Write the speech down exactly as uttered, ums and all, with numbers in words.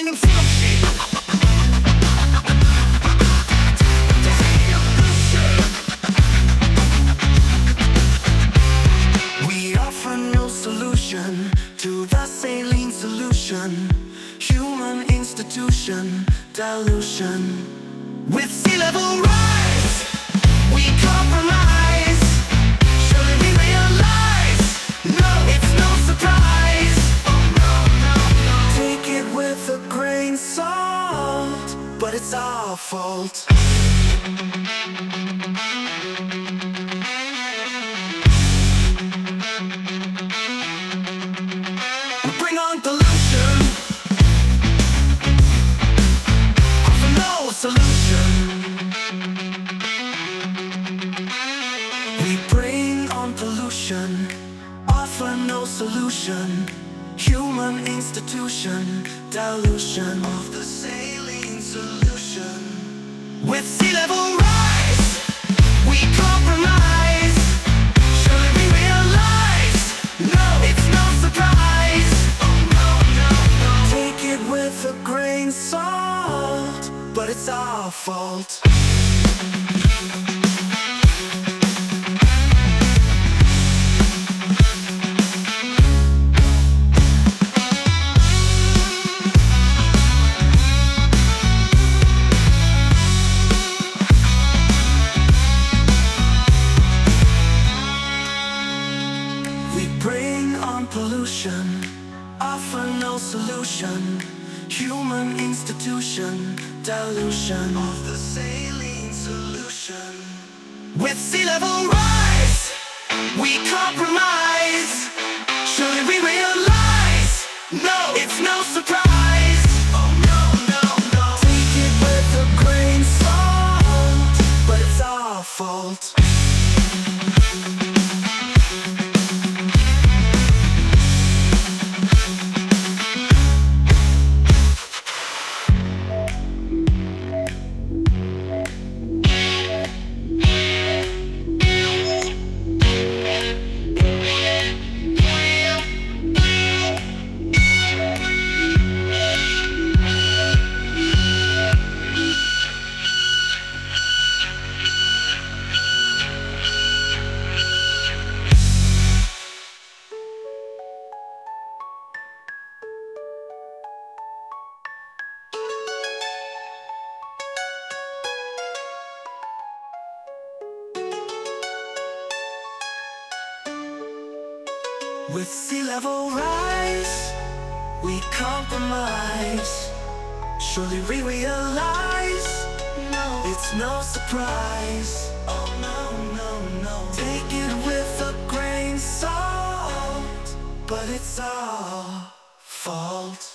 singing sushi. We offer no solution to the saline solution. Human institution, dilution. With sea level rise, we compromise. Surely we realize, no, it's no surprise. Oh no, no, no. Take it with a grain salt, but it's our fault. We bring on pollution, offer no solution. We bring on pollution, offer no solution. Human institution, dilution of the saline solution. With sea level rise, we compromise. Surely we realize, no, it's no surprise. Oh no, no, no. Take it with a grain salt, but it's our fault. Bring on pollution, offer no solution. Human institution, dilution of the saline solution. With sea level rise, we compromise. Surely we realize, no, it's no surprise. Oh no, no, no. Take it with a grain salt, but it's our fault. With sea level rise, we compromise. Surely we realize, no, it's no surprise. Oh no, no, no. Take it with a grain salt, but it's our fault.